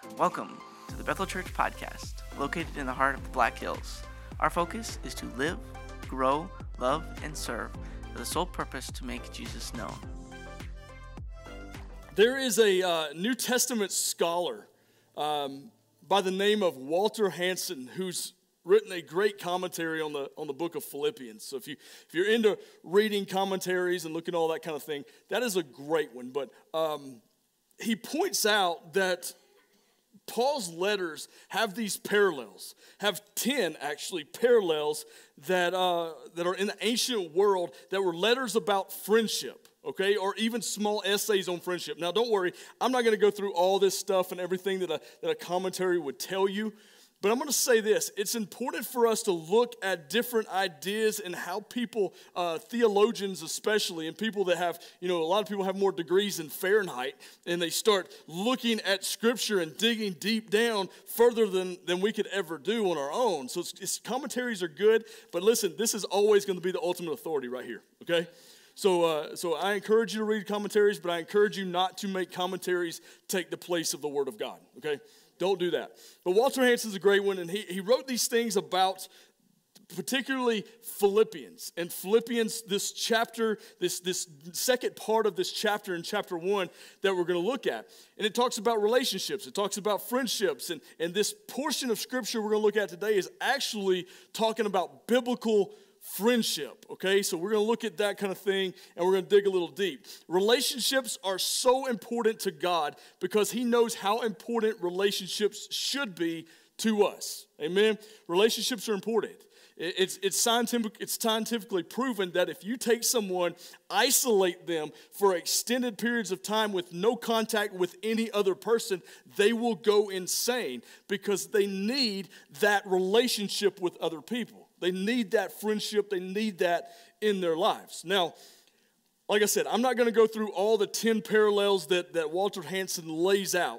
Welcome to the Bethel Church Podcast, located in the heart of the Black Hills. Our focus is to live, grow, love, and serve with the sole purpose to make Jesus known. There is a New Testament scholar by the name of Walter Hansen who's written a great commentary on the book of Philippians. So if you're into reading commentaries and looking at all that kind of thing, that is a great one. But he points out that Paul's letters have these parallels, have 10 actually parallels that are in the ancient world that were letters about friendship, okay, or even small essays on friendship. Now don't worry, I'm not going to go through all this stuff and everything that a commentary would tell you, but I'm going to say this. It's important for us to look at different ideas and how people, theologians especially, and people that have, a lot of people have more degrees in Fahrenheit, and they start looking at Scripture and digging deep down further than we could ever do on our own. So commentaries are good, but listen, this is always going to be the ultimate authority right here, okay? So I encourage you to read commentaries, but I encourage you not to make commentaries take the place of the Word of God, okay? Don't do that. But Walter Hansen's a great one, and he wrote these things about particularly Philippians. And Philippians, this chapter, this second part of this chapter in chapter 1 that we're going to look at. And it talks about relationships. It talks about friendships. And this portion of Scripture we're going to look at today is actually talking about biblical friendship, okay? So we're going to look at that kind of thing, and we're going to dig a little deep. Relationships are so important to God because He knows how important relationships should be to us. Amen? Relationships are important. It's scientifically proven that if you take someone, isolate them for extended periods of time with no contact with any other person, they will go insane because they need that relationship with other people. They need that friendship. They need that in their lives. Now, like I said, I'm not going to go through all the 10 parallels that Walter Hansen lays out.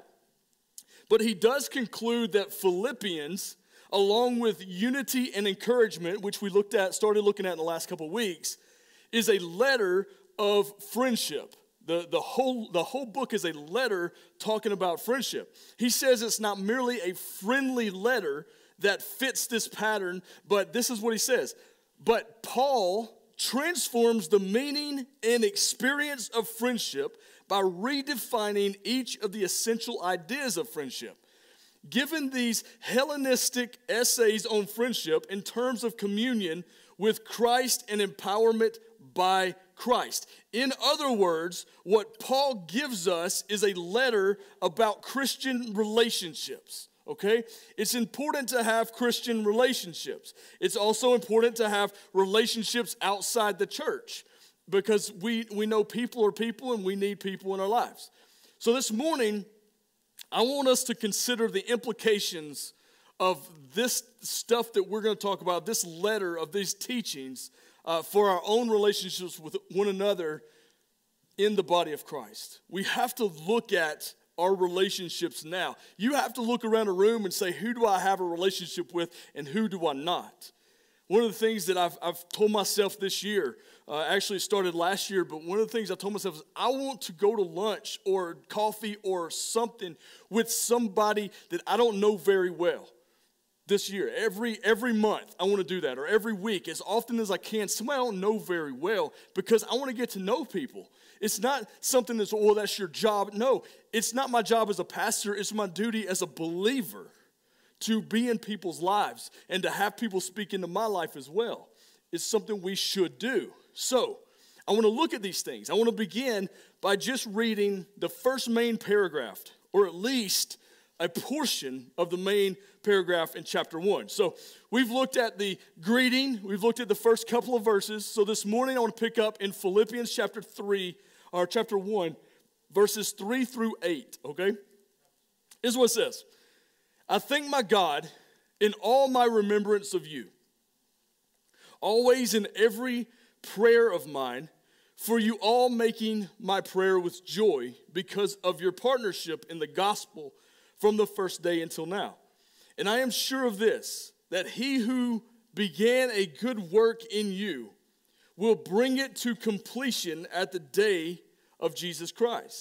But he does conclude that Philippians, along with unity and encouragement, which we started looking at in the last couple of weeks, is a letter of friendship. The whole book is a letter talking about friendship. He says it's not merely a friendly letter that fits this pattern, but this is what he says. But Paul transforms the meaning and experience of friendship by redefining each of the essential ideas of friendship. Given these Hellenistic essays on friendship in terms of communion with Christ and empowerment by Christ. In other words, what Paul gives us is a letter about Christian relationships. Okay? It's important to have Christian relationships. It's also important to have relationships outside the church because we know people are people and we need people in our lives. So this morning, I want us to consider the implications of this stuff that we're going to talk about, this letter of these teachings for our own relationships with one another in the body of Christ. We have to look at our relationships now. You have to look around a room and say, who do I have a relationship with and who do I not? One of the things that I've told myself this year, actually it started last year, but one of the things I told myself is I want to go to lunch or coffee or something with somebody that I don't know very well. This year, every month, I want to do that, or every week, as often as I can, somebody I don't know very well, because I want to get to know people. It's not something that's, that's your job. No, it's not my job as a pastor. It's my duty as a believer to be in people's lives and to have people speak into my life as well. It's something we should do. So, I want to look at these things. I want to begin by just reading the first main paragraph, or at least a portion of the main paragraph in chapter 1. So we've looked at the greeting. We've looked at the first couple of verses. So this morning I want to pick up in Philippians chapter 1, verses 3 through 8, okay? Here's what it says. I thank my God in all my remembrance of you, always in every prayer of mine, for you all making my prayer with joy because of your partnership in the gospel from the first day until now. And I am sure of this, that he who began a good work in you will bring it to completion at the day of Jesus Christ.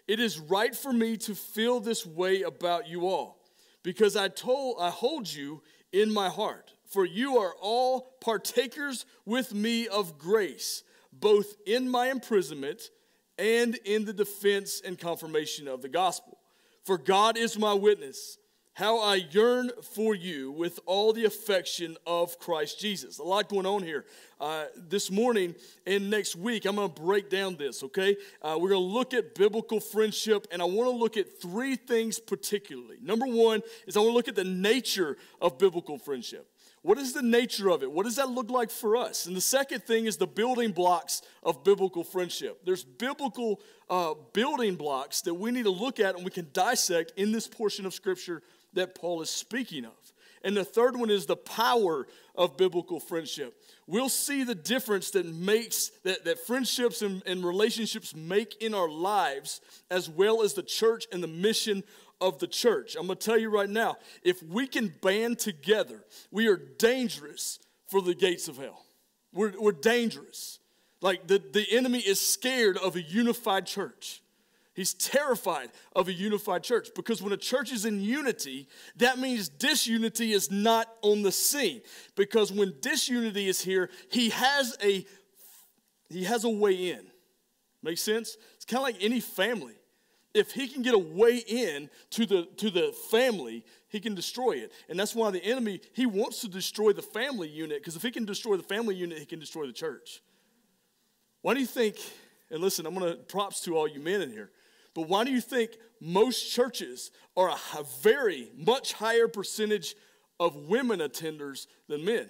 It is right for me to feel this way about you all, because I hold you in my heart. For you are all partakers with me of grace, both in my imprisonment and in the defense and confirmation of the gospel. For God is my witness, how I yearn for you with all the affection of Christ Jesus. A lot going on here. This morning and next week, I'm going to break down this, okay? We're going to look at biblical friendship, and I want to look at three things particularly. Number one is I want to look at the nature of biblical friendship. What is the nature of it? What does that look like for us? And the second thing is the building blocks of biblical friendship. There's biblical building blocks that we need to look at and we can dissect in this portion of Scripture that Paul is speaking of. And the third one is the power of biblical friendship. We'll see the difference that friendships and relationships make in our lives, as well as the church and the mission of the church. I'm going to tell you right now, if we can band together, we are dangerous for the gates of hell. We're dangerous. Like the enemy is scared of a unified church. He's terrified of a unified church, because when a church is in unity, that means disunity is not on the scene. Because when disunity is here, he has a way in. Make sense? It's kind of like any family. If he can get a way in to the family, he can destroy it. And that's why the enemy, he wants to destroy the family unit, because if he can destroy the family unit, he can destroy the church. Why do you think, and listen, I'm going to props to all you men in here, but why do you think most churches are a very much higher percentage of women attenders than men?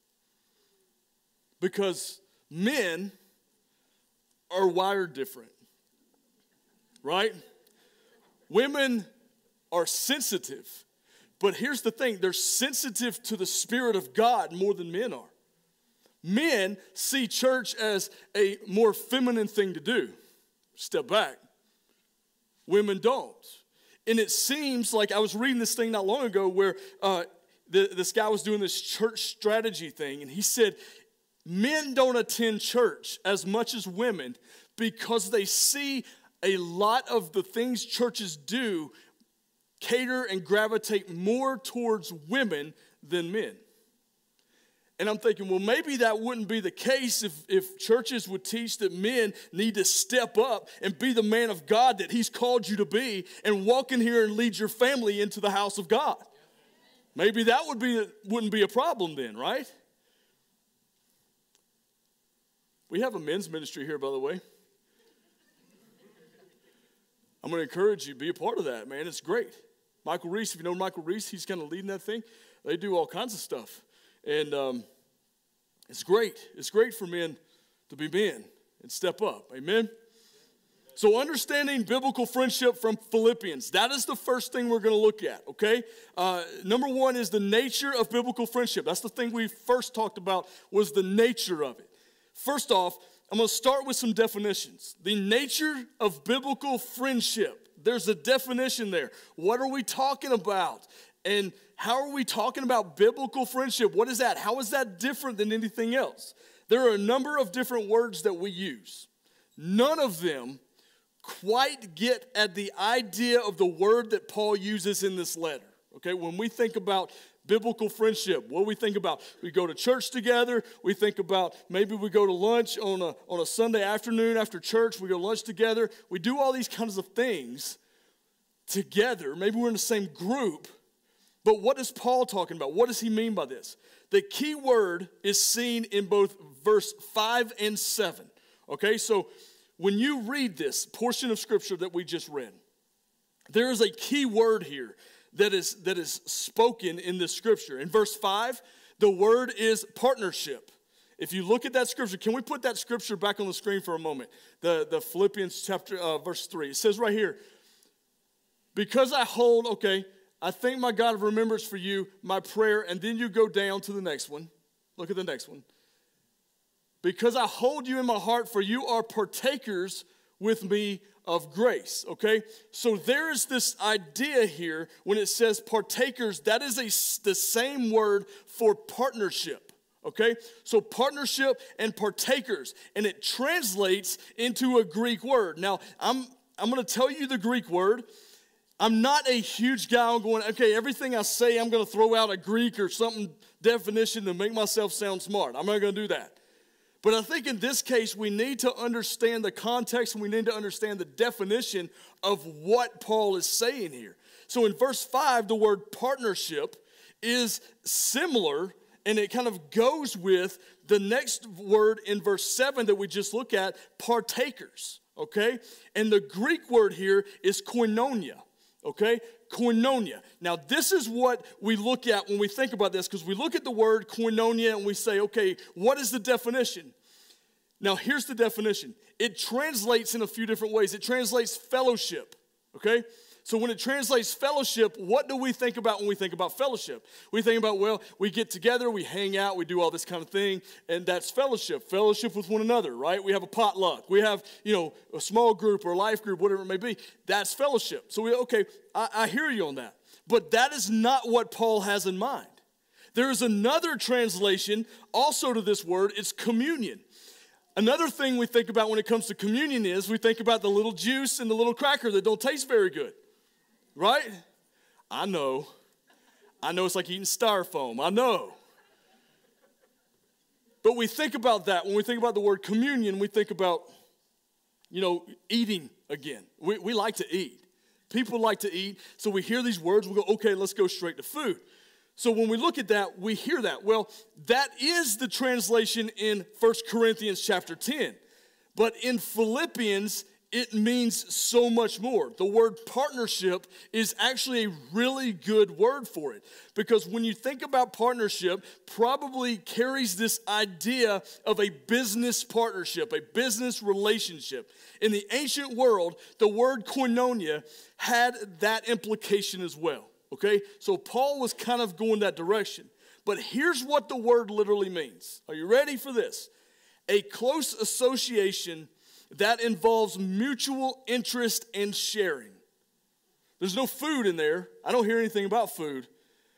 Because men are wired different, right? Women are sensitive, but here's the thing, they're sensitive to the Spirit of God more than men are. Men see church as a more feminine thing to do. Step back. Women don't. And it seems like, I was reading this thing not long ago where this guy was doing this church strategy thing, and he said men don't attend church as much as women because they see a lot of the things churches do cater and gravitate more towards women than men. And I'm thinking, well, maybe that wouldn't be the case if churches would teach that men need to step up and be the man of God that he's called you to be and walk in here and lead your family into the house of God. Maybe that wouldn't be a problem then, right? We have a men's ministry here, by the way. I'm going to encourage you, be a part of that, man. It's great. Michael Reese, if you know Michael Reese, he's kind of leading that thing. They do all kinds of stuff. And it's great. It's great for men to be men and step up. Amen? So understanding biblical friendship from Philippians. That is the first thing we're going to look at, okay? Number one is the nature of biblical friendship. That's the thing we first talked about, was the nature of it. First off, I'm going to start with some definitions. The nature of biblical friendship. There's a definition there. What are we talking about? And how are we talking about biblical friendship? What is that? How is that different than anything else? There are a number of different words that we use. None of them quite get at the idea of the word that Paul uses in this letter. Okay, when we think about biblical friendship, what do we think about? We go to church together. We think about maybe we go to lunch on a Sunday afternoon after church. We go to lunch together. We do all these kinds of things together. Maybe we're in the same group. But what is Paul talking about? What does he mean by this? The key word is seen in both verse 5 and 7. Okay, so when you read this portion of Scripture that we just read, there is a key word here that is spoken in this Scripture. In verse 5, the word is partnership. If you look at that Scripture, can we put that Scripture back on the screen for a moment? The Philippians chapter, verse 3. It says right here, because I thank my God of remembrance for you, my prayer, and then you go down to the next one. Look at the next one. Because I hold you in my heart, for you are partakers with me of grace, okay? So there is this idea here when it says partakers, that is the same word for partnership, okay? So partnership and partakers, and it translates into a Greek word. Now, I'm going to tell you the Greek word. I'm not a huge guy on going, okay, everything I say, I'm going to throw out a Greek or something definition to make myself sound smart. I'm not going to do that. But I think in this case, we need to understand the context and we need to understand the definition of what Paul is saying here. So in verse 5, the word partnership is similar, and it kind of goes with the next word in verse 7 that we just looked at, partakers, okay? And the Greek word here is koinonia, okay? Koinonia. Now, this is what we look at when we think about this, because we look at the word koinonia and we say, okay, what is the definition? Now, here's the definition. It translates in a few different ways. It translates fellowship, okay? So when it translates fellowship, what do we think about when we think about fellowship? We think about, well, we get together, we hang out, we do all this kind of thing, and that's fellowship. Fellowship with one another, right? We have a potluck. We have, a small group or a life group, whatever it may be. That's fellowship. So I hear you on that. But that is not what Paul has in mind. There is another translation also to this word. It's communion. Another thing we think about when it comes to communion is we think about the little juice and the little cracker that don't taste very good. Right? I know it's like eating styrofoam. I know. But we think about that. When we think about the word communion, we think about, eating again. We like to eat. People like to eat. So we hear these words, we go, okay, let's go straight to food. So when we look at that, we hear that. Well, that is the translation in 1 Corinthians chapter 10. But in Philippians, it means so much more. The word partnership is actually a really good word for it. Because when you think about partnership, probably carries this idea of a business partnership, a business relationship. In the ancient world, the word koinonia had that implication as well. Okay? So Paul was kind of going that direction. But here's what the word literally means. Are you ready for this? A close association that involves mutual interest and sharing. There's no food in there. I don't hear anything about food.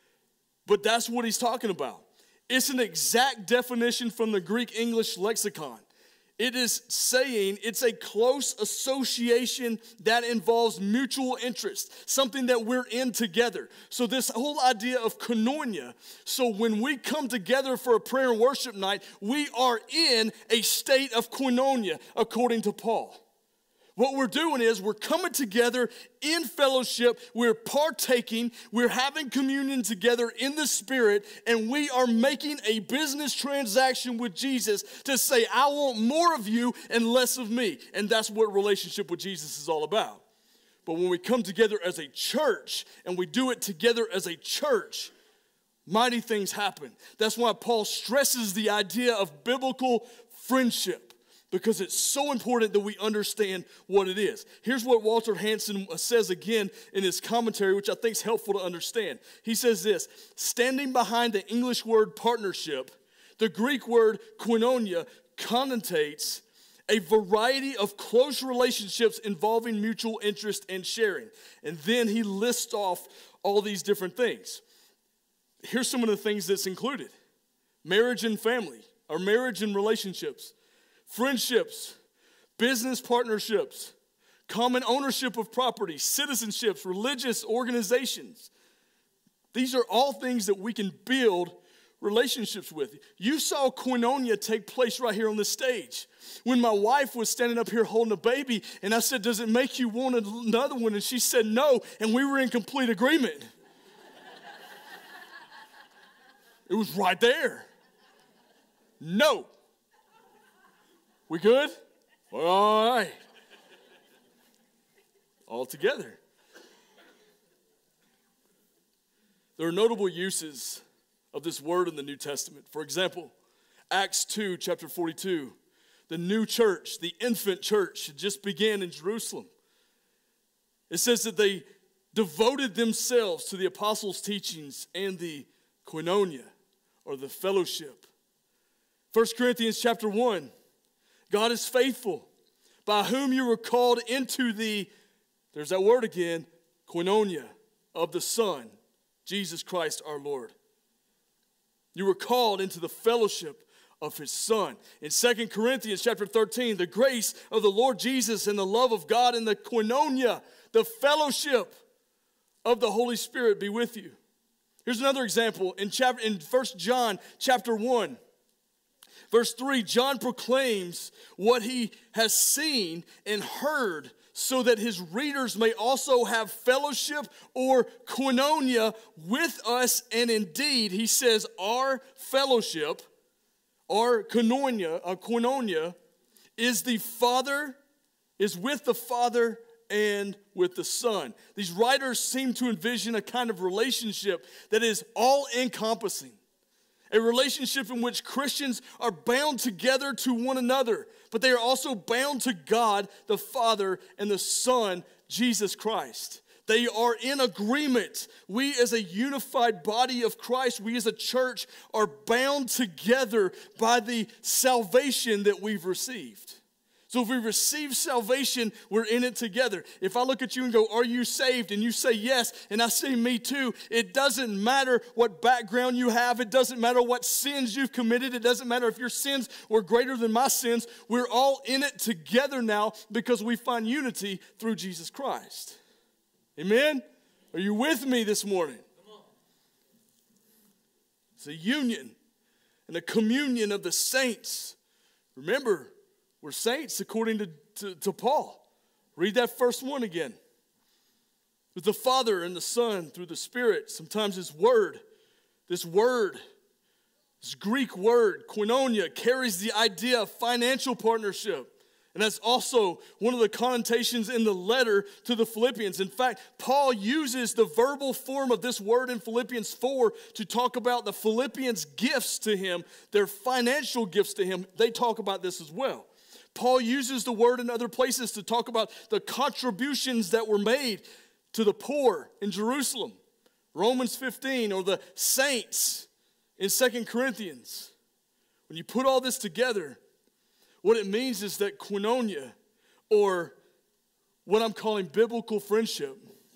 But that's what he's talking about. It's an exact definition from the Greek English lexicon. It is saying it's a close association that involves mutual interest, something that we're in together. So this whole idea of koinonia, so when we come together for a prayer and worship night, we are in a state of koinonia, according to Paul. What we're doing is we're coming together in fellowship, we're partaking, we're having communion together in the Spirit, and we are making a business transaction with Jesus to say, I want more of you and less of me. And that's what relationship with Jesus is all about. But when we come together as a church, and we do it together as a church, mighty things happen. That's why Paul stresses the idea of biblical friendship. Because it's so important that we understand what it is. Here's what Walter Hansen says again in his commentary, which I think is helpful to understand. He says this: standing behind the English word partnership, the Greek word koinonia connotates a variety of close relationships involving mutual interest and sharing. And then he lists off all these different things. Here's some of the things that's included: marriage and family, or marriage and relationships. Friendships, business partnerships, common ownership of property, citizenships, religious organizations. These are all things that we can build relationships with. You saw koinonia take place right here on this stage. When my wife was standing up here holding a baby, and I said, does it make you want another one? And she said no, and we were in complete agreement. It was right there. No. We good? All right. All together. There are notable uses of this word in the New Testament. For example, Acts 2, chapter 42. The new church, the infant church, just began in Jerusalem. It says that they devoted themselves to the apostles' teachings and the koinonia, or the fellowship. 1 Corinthians chapter 1. God is faithful, by whom you were called into the, there's that word again, koinonia of the Son, Jesus Christ our Lord. You were called into the fellowship of his Son. In 2 Corinthians chapter 13, the grace of the Lord Jesus and the love of God and the koinonia, the fellowship of the Holy Spirit be with you. Here's another example in 1 John chapter 1. Verse 3, John proclaims what he has seen and heard so that his readers may also have fellowship or koinonia with us. And indeed, he says our fellowship, our koinonia is with the Father and with the Son. These writers seem to envision a kind of relationship that is all-encompassing. A relationship in which Christians are bound together to one another, but they are also bound to God, the Father, and the Son, Jesus Christ. They are in agreement. We as a unified body of Christ, we as a church are bound together by the salvation that we've received. So if we receive salvation, we're in it together. If I look at you and go, are you saved? And you say yes, and I say me too. It doesn't matter what background you have. It doesn't matter what sins you've committed. It doesn't matter if your sins were greater than my sins. We're all in it together now because we find unity through Jesus Christ. Amen? Are you with me this morning? It's a union and a communion of the saints. Remember, we're saints according to Paul. Read that first one again. With the Father and the Son through the Spirit. Sometimes this Greek word, koinonia, carries the idea of financial partnership. And that's also one of the connotations in the letter to the Philippians. In fact, Paul uses the verbal form of this word in Philippians 4 to talk about the Philippians' gifts to him, their financial gifts to him. They talk about this as well. Paul uses the word in other places to talk about the contributions that were made to the poor in Jerusalem. Romans 15, or the saints in 2 Corinthians. When you put all this together, what it means is that koinonia, or what I'm calling biblical friendship,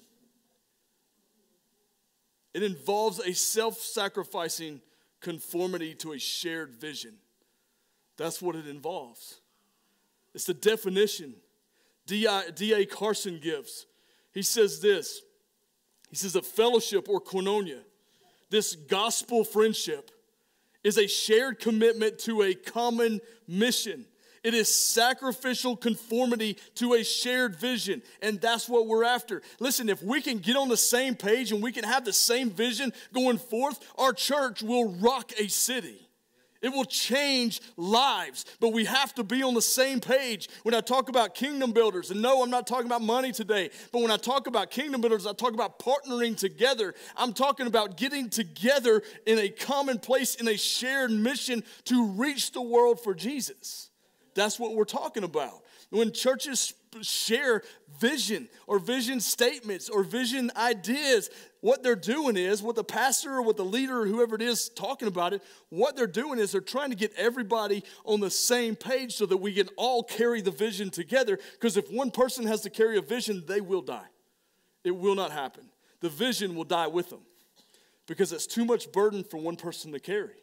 it involves a self-sacrificing conformity to a shared vision. That's what it involves. It's the definition D.A. Carson gives. He says this. He says that fellowship or koinonia, this gospel friendship, is a shared commitment to a common mission. It is sacrificial conformity to a shared vision, and that's what we're after. Listen, if we can get on the same page and we can have the same vision going forth, our church will rock a city. It will change lives, but we have to be on the same page. When I talk about kingdom builders, and no, I'm not talking about money today, but when I talk about kingdom builders, I talk about partnering together. I'm talking about getting together in a common place, in a shared mission to reach the world for Jesus. That's what we're talking about. When churches share vision or vision statements or vision ideas, what they're doing is, what the pastor or what the leader or whoever it is talking about it, what they're doing is they're trying to get everybody on the same page so that we can all carry the vision together. Because if one person has to carry a vision, they will die. It will not happen. The vision will die with them because it's too much burden for one person to carry.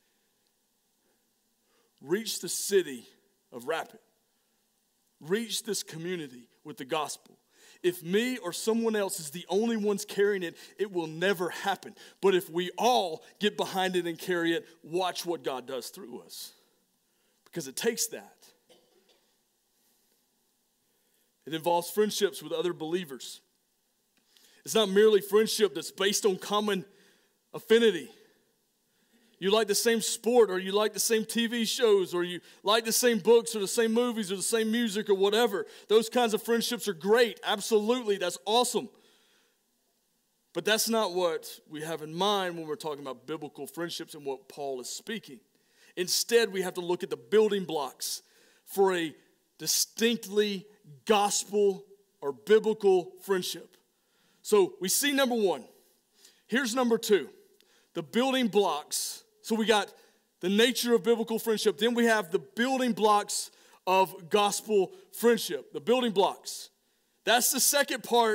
Reach the city of Rapid. Reach this community with the gospel. If me or someone else is the only ones carrying it, it will never happen. But if we all get behind it and carry it, watch what God does through us. Because it takes that. It involves friendships with other believers. It's not merely friendship that's based on common affinity. You like the same sport, or you like the same TV shows, or you like the same books, or the same movies, or the same music, or whatever. Those kinds of friendships are great. Absolutely, that's awesome. But that's not what we have in mind when we're talking about biblical friendships and what Paul is speaking. Instead, we have to look at the building blocks for a distinctly gospel or biblical friendship. So we see number one. Here's number two. The building blocks. So we got the nature of biblical friendship. Then we have the building blocks of gospel friendship. The building blocks. That's the second part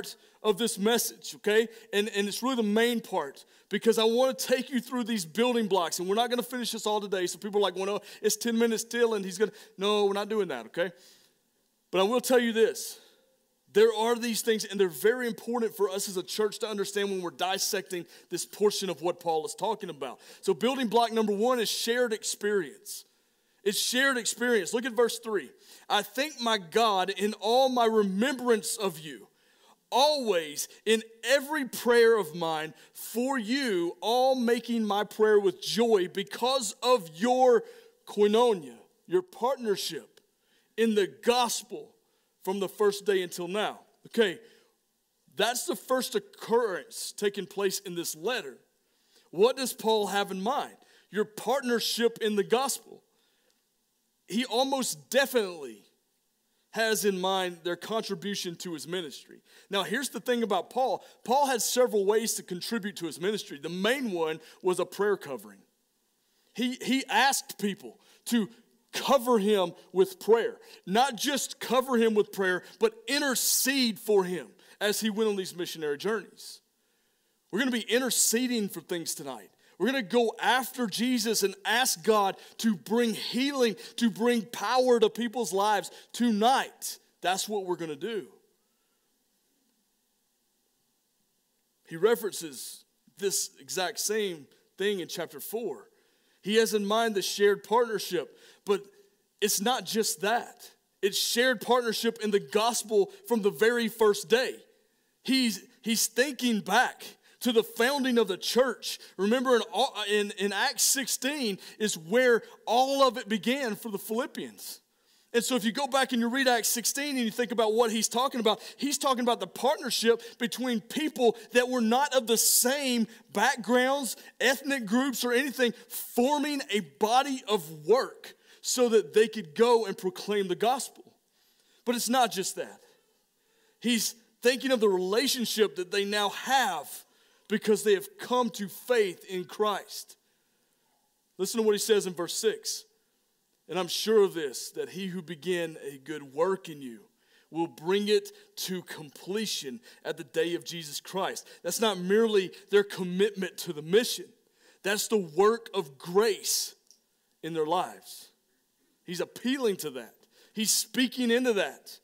of this message, okay? And it's really the main part, because I want to take you through these building blocks, and we're not going to finish this all today. So people are like, well, no, it's 10 minutes still, and no, we're not doing that, okay? But I will tell you this. There are these things, and they're very important for us as a church to understand when we're dissecting this portion of what Paul is talking about. So building block number 1 is shared experience. It's shared experience. Look at verse 3. I thank my God in all my remembrance of you, always in every prayer of mine for you, all making my prayer with joy because of your koinonia, your partnership in the gospel from the first day until now. Okay, that's the first occurrence taking place in this letter. What does Paul have in mind? Your partnership in the gospel. He almost definitely has in mind their contribution to his ministry. Now, here's the thing about Paul. Paul had several ways to contribute to his ministry. The main one was a prayer covering. He asked people to cover him with prayer. Not just cover him with prayer, but intercede for him as he went on these missionary journeys. We're going to be interceding for things tonight. We're going to go after Jesus and ask God to bring healing, to bring power to people's lives tonight. That's what we're going to do. He references this exact same thing in chapter 4. He has in mind the shared partnership, but it's not just that. It's shared partnership in the gospel from the very first day. He's thinking back to the founding of the church. Remember, in Acts 16 is where all of it began for the Philippians. And so if you go back and you read Acts 16 and you think about what he's talking about the partnership between people that were not of the same backgrounds, ethnic groups, or anything, forming a body of work so that they could go and proclaim the gospel. But it's not just that. He's thinking of the relationship that they now have because they have come to faith in Christ. Listen to what he says in verse 6. And I'm sure of this, that he who began a good work in you will bring it to completion at the day of Jesus Christ. That's not merely their commitment to the mission. That's the work of grace in their lives. He's appealing to that. He's speaking into that.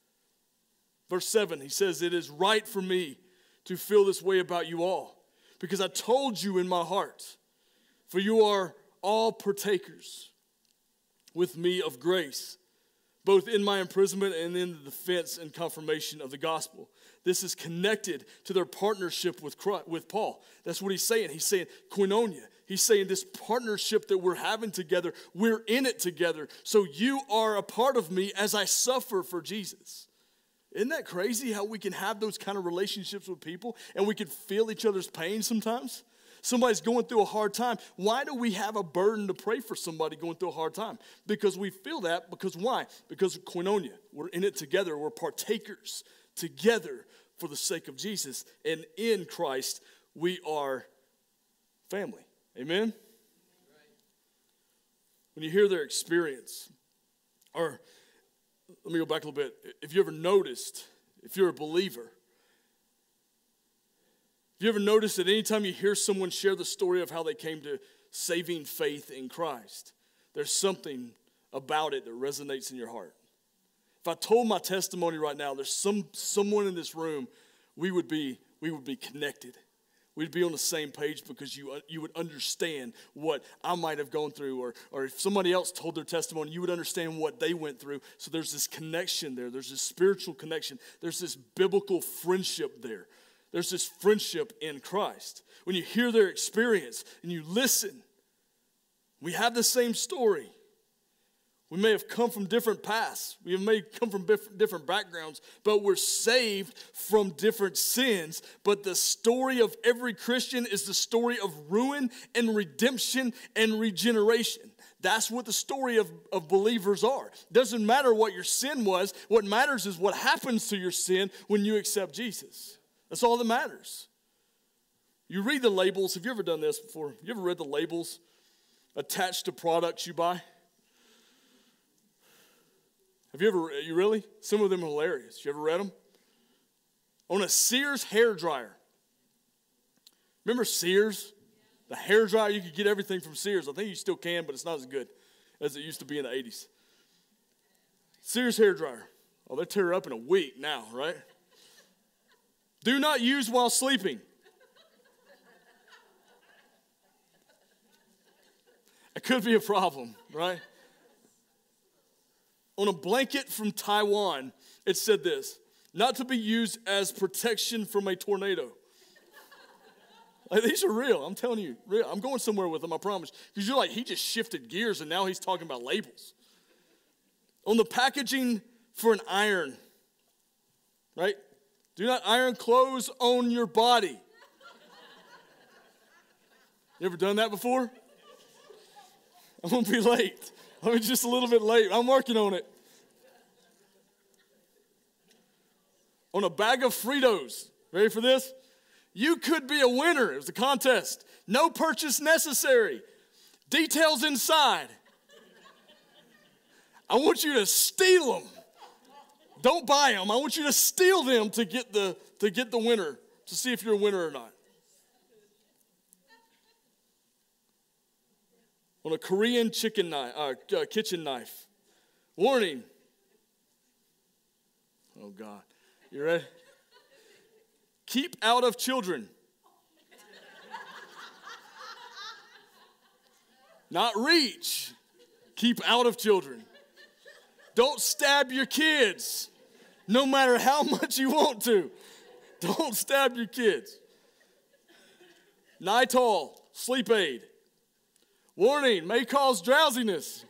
Verse 7, he says, it is right for me to feel this way about you all, because I told you in my heart, for you are all partakers with me of grace, both in my imprisonment and in the defense and confirmation of the gospel. This is connected to their partnership with Paul. That's what he's saying. He's saying koinonia. He's saying this partnership that we're having together, we're in it together. So you are a part of me as I suffer for Jesus. Isn't that crazy how we can have those kind of relationships with people and we can feel each other's pain sometimes? Somebody's going through a hard time. Why do we have a burden to pray for somebody going through a hard time? Because we feel that. Because why? Because of koinonia. We're in it together. We're partakers together for the sake of Jesus. And in Christ, we are family. Amen? When you hear their experience, or let me go back a little bit. If you ever noticed, if you're a believer, have you ever noticed that anytime you hear someone share the story of how they came to saving faith in Christ, there's something about it that resonates in your heart? If I told my testimony right now, there's someone in this room, we would be connected. We'd be on the same page because you would understand what I might have gone through, or if somebody else told their testimony, you would understand what they went through. So there's this connection there. There's this spiritual connection. There's this biblical friendship there. There's this friendship in Christ. When you hear their experience and you listen, we have the same story. We may have come from different paths. We may come from different backgrounds, but we're saved from different sins. But the story of every Christian is the story of ruin and redemption and regeneration. That's what the story of believers are. Doesn't matter what your sin was. What matters is what happens to your sin when you accept Jesus. That's all that matters. You read the labels. Have you ever done this before? You ever read the labels attached to products you buy? Have you ever, you really? Some of them are hilarious. You ever read them? on a Sears hairdryer. Remember Sears? The hairdryer, you could get everything from Sears. I think you still can, but it's not as good as it used to be in the 80s. Sears hairdryer. Oh, they tear up in a week now, right? Do not use while sleeping. It could be a problem, right? On a blanket from Taiwan, it said this: not to be used as protection from a tornado. Like, these are real. I'm telling you, real. I'm going somewhere with them, I promise. Because you're like, he just shifted gears and now he's talking about labels. On the packaging for an iron, right? Do not iron clothes on your body. You ever done that before? I'm going to be late. I'm just a little bit late. I'm working on it. On a bag of Fritos. Ready for this? You could be a winner. It was a contest. No purchase necessary. Details inside. I want you to steal them. Don't buy them. I want you to steal them to get the winner, to see if you're a winner or not. On a Korean kitchen knife. Warning. Oh, God. You ready? Keep out of children. Not reach. Keep out of children. Don't stab your kids, no matter how much you want to. Don't stab your kids. Nytol, sleep aid. Warning, may cause drowsiness.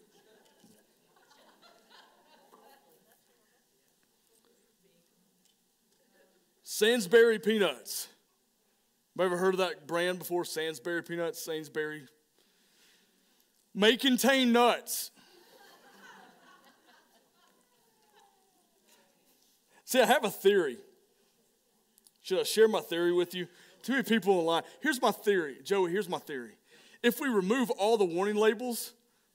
Sainsbury peanuts. Have you ever heard of that brand before? Sainsbury peanuts, Sainsbury. May contain nuts. See, I have a theory. Should I share my theory with you? Too many people online. Here's my theory. Joey, here's my theory. If we remove all the warning labels,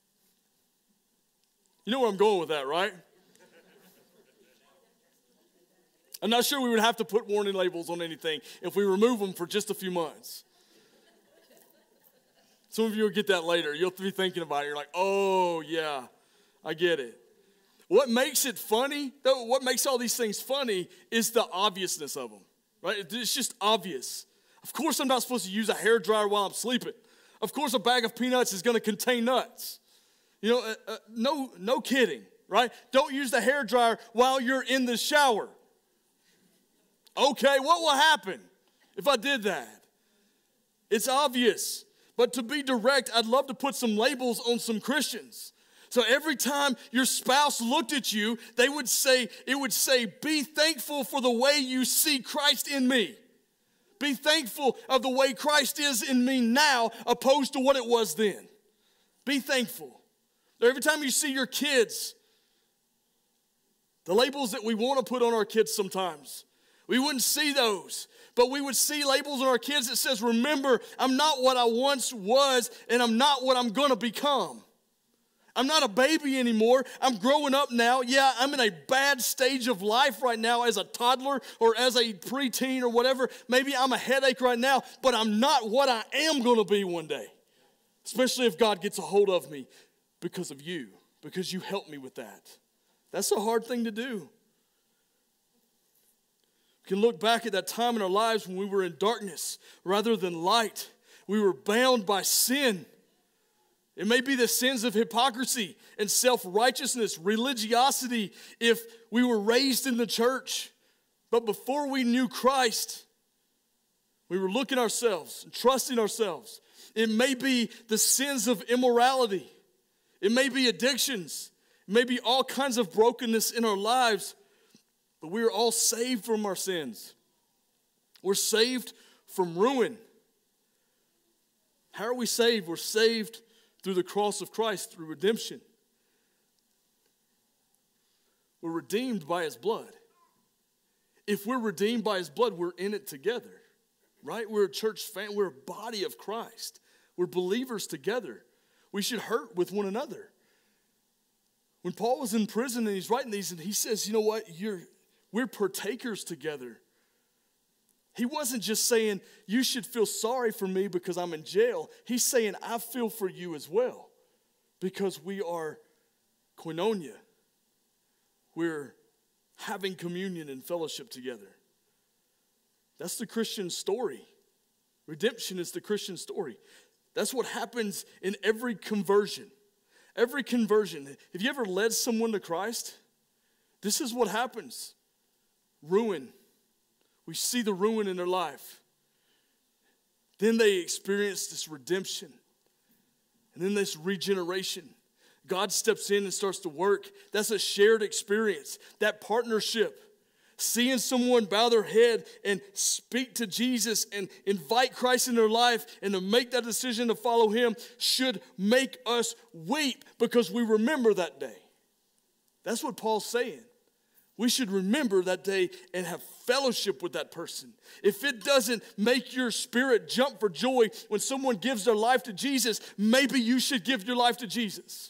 you know where I'm going with that, right? I'm not sure we would have to put warning labels on anything if we remove them for just a few months. Some of you will get that later. You'll be thinking about it. You're like, oh, yeah, I get it. What makes it funny, though, what makes all these things funny is the obviousness of them, right? It's just obvious. Of course I'm not supposed to use a hairdryer while I'm sleeping. Of course a bag of peanuts is going to contain nuts. You know, no kidding, right? Don't use the hairdryer while you're in the shower. Okay, what will happen if I did that? It's obvious. But to be direct, I'd love to put some labels on some Christians. So every time your spouse looked at you, it would say, be thankful for the way you see Christ in me. Be thankful of the way Christ is in me now, opposed to what it was then. Be thankful. Every time you see your kids, the labels that we want to put on our kids sometimes, we wouldn't see those, but we would see labels on our kids that says, remember, I'm not what I once was, and I'm not what I'm going to become. I'm not a baby anymore. I'm growing up now. Yeah, I'm in a bad stage of life right now as a toddler or as a preteen or whatever. Maybe I'm a headache right now, but I'm not what I am going to be one day, especially if God gets a hold of me because of you, because you helped me with that. That's a hard thing to do. We can look back at that time in our lives when we were in darkness rather than light. We were bound by sin. It may be the sins of hypocrisy and self-righteousness, religiosity, if we were raised in the church. But before we knew Christ, we were looking ourselves and trusting ourselves. It may be the sins of immorality. It may be addictions. It may be all kinds of brokenness in our lives. But we are all saved from our sins. We're saved from ruin. How are we saved? We're saved through the cross of Christ, through redemption. We're redeemed by his blood. If we're redeemed by his blood, we're in it together, right? We're a church family. We're a body of Christ. We're believers together. We should hurt with one another. When Paul was in prison and he's writing these, and he says, you know what? We're partakers together He wasn't just saying, you should feel sorry for me because I'm in jail. He's saying, I feel for you as well because we are koinonia. We're having communion and fellowship together. That's the Christian story. Redemption is the Christian story. That's what happens in every conversion. Every conversion. Have you ever led someone to Christ? This is what happens. Ruin. We see the ruin in their life. Then they experience this redemption. And then this regeneration. God steps in and starts to work. That's a shared experience. That partnership. Seeing someone bow their head and speak to Jesus and invite Christ in their life and to make that decision to follow him should make us weep because we remember that day. That's what Paul's saying. We should remember that day and have fellowship with that person. If it doesn't make your spirit jump for joy when someone gives their life to Jesus, maybe you should give your life to Jesus.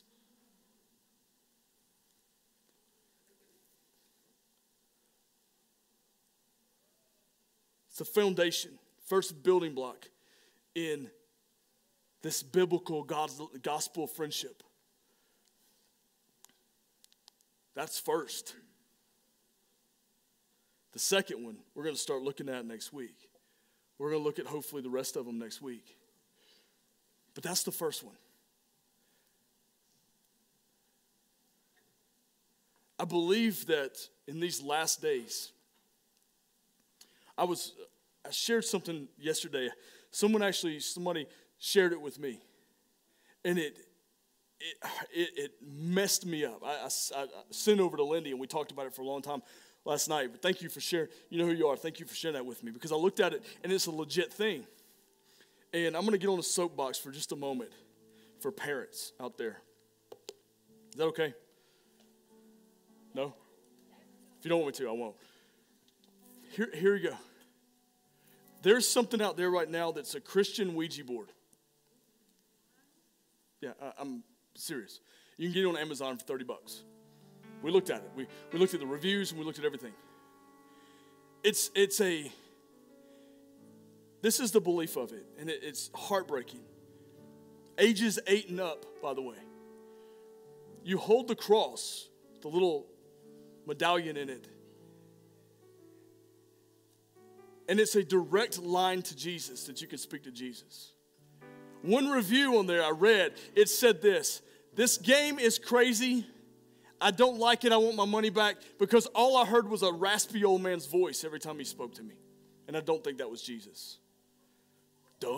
It's a foundation, first building block in this biblical gospel of friendship. That's first. The second one, we're going to start looking at next week. We're going to look at hopefully the rest of them next week. But that's the first one. I believe that in these last days, I shared something yesterday. Somebody shared it with me. And it messed me up. I sent it over to Lindy and we talked about it for a long time last night. But thank you for sharing. You know who you are. Thank you for sharing that with me because I looked at it and it's a legit thing. And I'm going to get on a soapbox for just a moment for parents out there. Is that okay? No? If you don't want me to, I won't. Here we go. There's something out there right now that's a Christian Ouija board. Yeah, I'm serious. You can get it on Amazon for $30. We looked at it. We looked at the reviews and we looked at everything. This is the belief of it, and it's heartbreaking. Ages 8 and up, by the way. You hold the cross, the little medallion in it, and it's a direct line to Jesus that you can speak to Jesus. One review on there I read, it said this game is crazy. I don't like it. I want my money back because all I heard was a raspy old man's voice every time he spoke to me. And I don't think that was Jesus. Duh.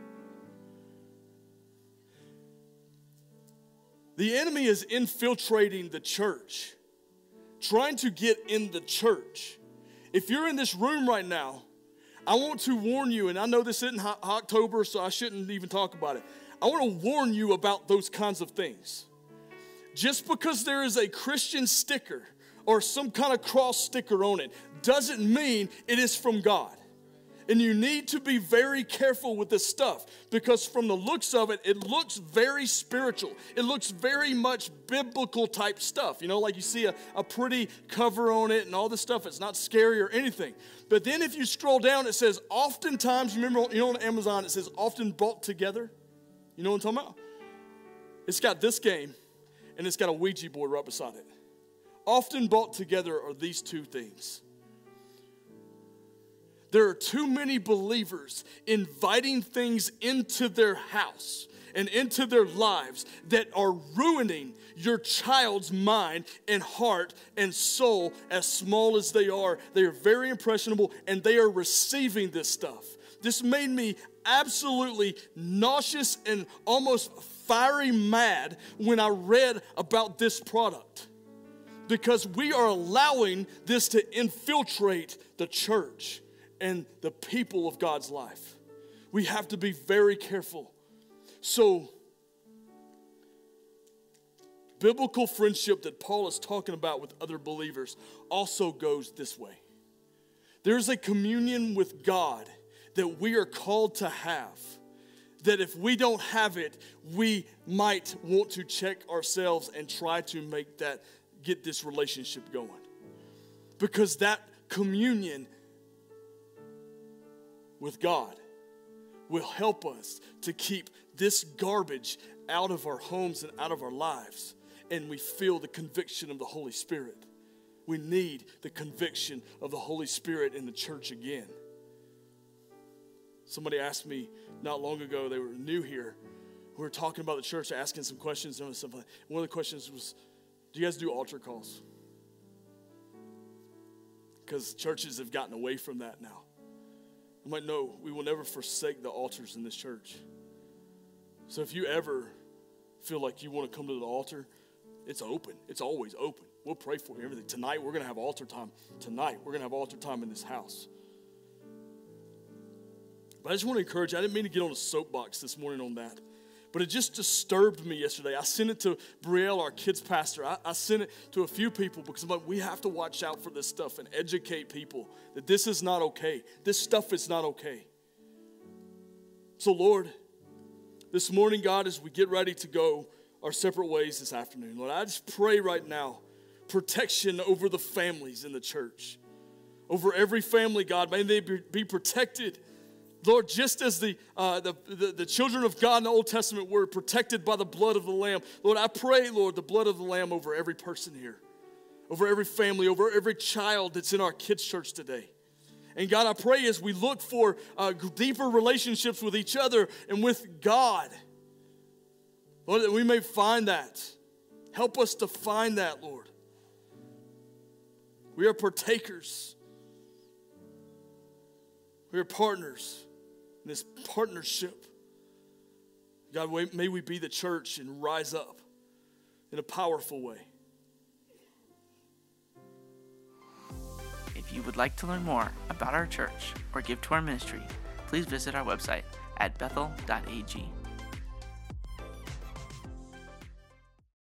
The enemy is infiltrating the church, trying to get in the church. If you're in this room right now, I want to warn you, and I know this isn't October, so I shouldn't even talk about it. I want to warn you about those kinds of things. Just because there is a Christian sticker or some kind of cross sticker on it doesn't mean it is from God. And you need to be very careful with this stuff because from the looks of it, it looks very spiritual. It looks very much biblical type stuff. You know, like you see a pretty cover on it and all this stuff. It's not scary or anything. But then if you scroll down, it says oftentimes, you remember on Amazon, it says often bought together. You know what I'm talking about? It's got this game and it's got a Ouija board right beside it. Often bought together are these two things. There are too many believers inviting things into their house and into their lives that are ruining your child's mind and heart and soul as small as they are. They are very impressionable and they are receiving this stuff. This made me absolutely nauseous and almost fiery mad when I read about this product because we are allowing this to infiltrate the church and the people of God's life. We have to be very careful. So, biblical friendship that Paul is talking about with other believers also goes this way. There's a communion with God that we are called to have, that if we don't have it, we might want to check ourselves and try to get this relationship going. Because that communion with God will help us to keep this garbage out of our homes and out of our lives, and we feel the conviction of the Holy Spirit. We need the conviction of the Holy Spirit in the church again. Somebody asked me not long ago, they were new here. We were talking about the church, asking some questions and stuff. One of the questions was, do you guys do altar calls? Because churches have gotten away from that now. I'm like, no, we will never forsake the altars in this church. So if you ever feel like you want to come to the altar, it's open. It's always open. We'll pray for you. Everything. Tonight, we're going to have altar time. Tonight, we're going to have altar time in this house. But I just want to encourage you. I didn't mean to get on a soapbox this morning on that. But it just disturbed me yesterday. I sent it to Brielle, our kids pastor. I sent it to a few people because I'm like, we have to watch out for this stuff and educate people that this is not okay. This stuff is not okay. So, Lord, this morning, God, as we get ready to go our separate ways this afternoon, Lord, I just pray right now protection over the families in the church. Over every family, God, may they be protected. Lord, just as the children of God in the Old Testament were protected by the blood of the Lamb, Lord, I pray, Lord, the blood of the Lamb over every person here, over every family, over every child that's in our kids' church today. And God, I pray as we look for deeper relationships with each other and with God, Lord, that we may find that. Help us to find that, Lord. We are partakers. We are partners in this partnership. God, may we be the church and rise up in a powerful way. If you would like to learn more about our church or give to our ministry, please visit our website at bethel.ag.